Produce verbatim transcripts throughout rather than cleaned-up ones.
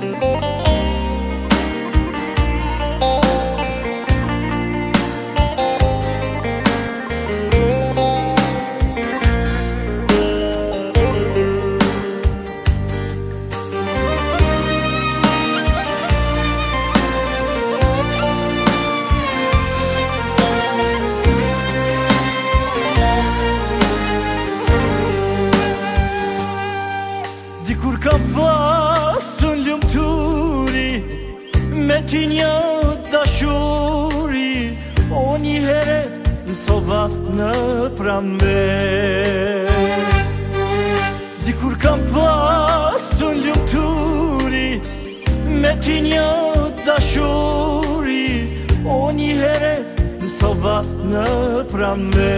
Dikur ka pasën lumturi, me ty një dashuri, o një here mësova në prambe. Dikur ka pasën lumturi, me ty një dashuri, o një here mësova në prambe.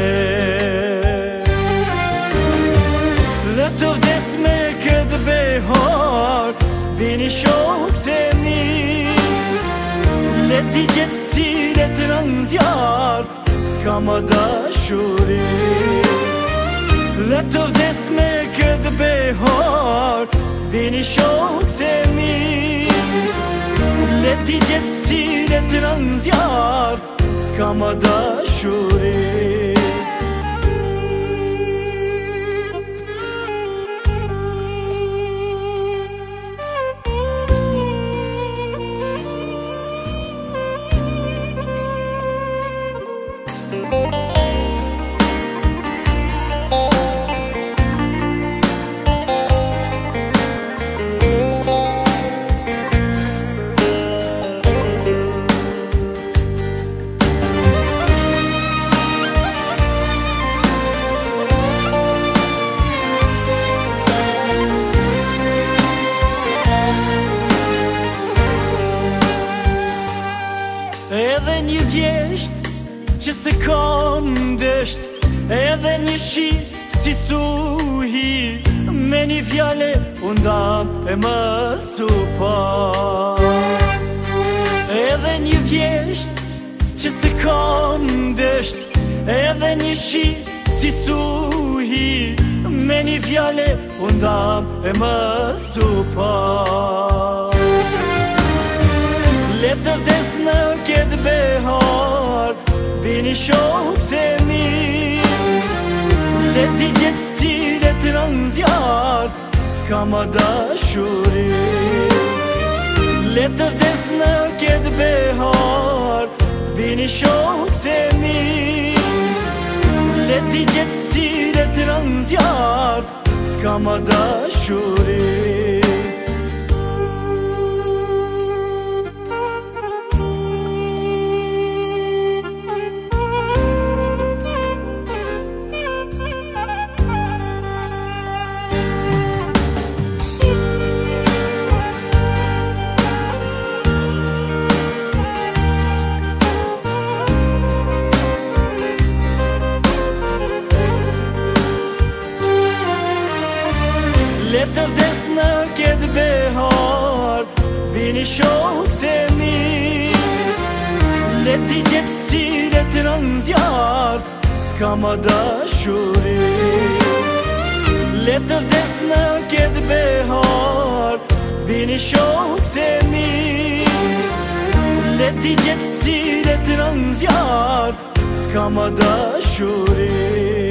Le të vdes me këtë behar, bini shok të mi, le t'i gjithë si le të rënzjar, s'ka më dashuri. Le të vdes me këtë behar, bini shok të mi, le t'i gjithë si le të rënzjar, s'ka më dashuri. Edhe një vjesht që se kam dësht, edhe një shi si stuhi, me një fjale undam e më supa. Edhe një vjesht që se kam dësht, edhe një shi si stuhi, me një fjale undam e më supa. Le të vdes në këtë behar, bini shok të mi, le t'i gjithë si le të rënzjar, s'ka më dashuri. Le të vdes në këtë behar, bini shok të mi, le t'i gjithë si le të rënzjar, s'ka më dashuri. Le të vdes në këtë behar, bini shok të mi, le t'i gjithë si le të rënzjar, s'ka më dashuri. Le të vdes në këtë behar, bini shok të mi, le t'i gjithë si le të rënzjar, s'ka më dashuri.